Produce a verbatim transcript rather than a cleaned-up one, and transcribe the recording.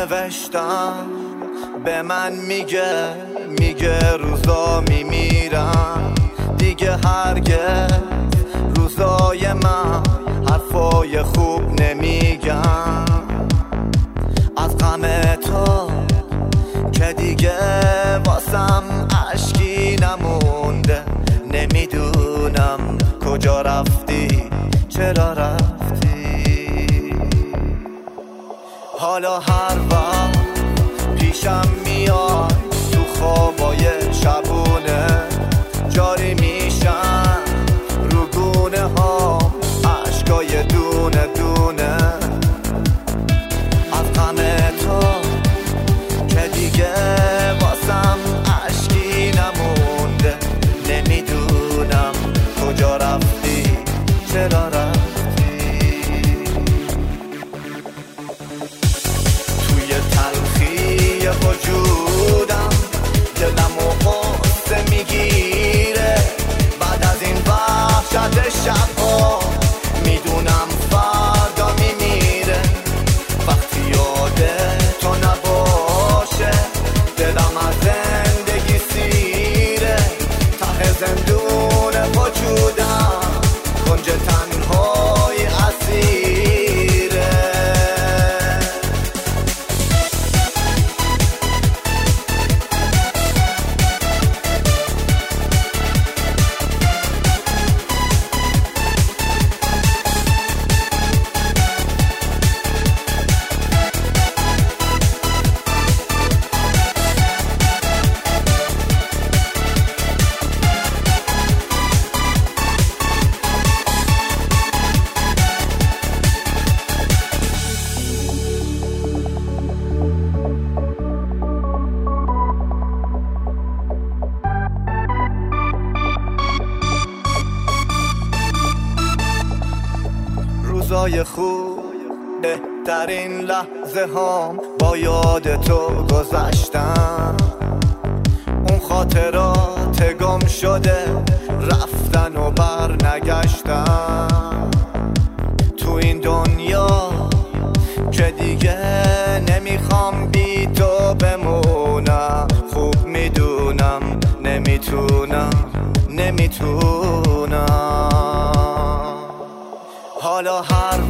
نوشتم به من میگه میگه روزا میمیرم دیگه، هرگز روزای من حرفای خوب نمیگم از غم تو که دیگه واسم عشقی نمونده. نمیدونم کجا رفتی، چرا رفتی. حالا هر وقت پیشم میاد تو خوابای شبونه، جاری میشن رو گونه ها عشقای دونه دونه از غم تو که دیگه واسم عشقی نمونده. نمیدونم کجا رفتی، چرا رفتی. توی تلخی وجودم دلم و قصه میگیره بعد از این وحشت شبها. میدونم فردا میمیره وقتی یاده تو نباشه. دلم از زندگی سیره ته زندون وجودم، کنج تنهای اسیره. روزای خوب بهترین لحظه هام با یاد تو گذشتن. اون خاطرات گم شده رفتن و بر نگشتن. تو این دنیا که دیگه نمیخوام بی تو بمونم. خوب میدونم نمیتونم نمیتونم. حالا هر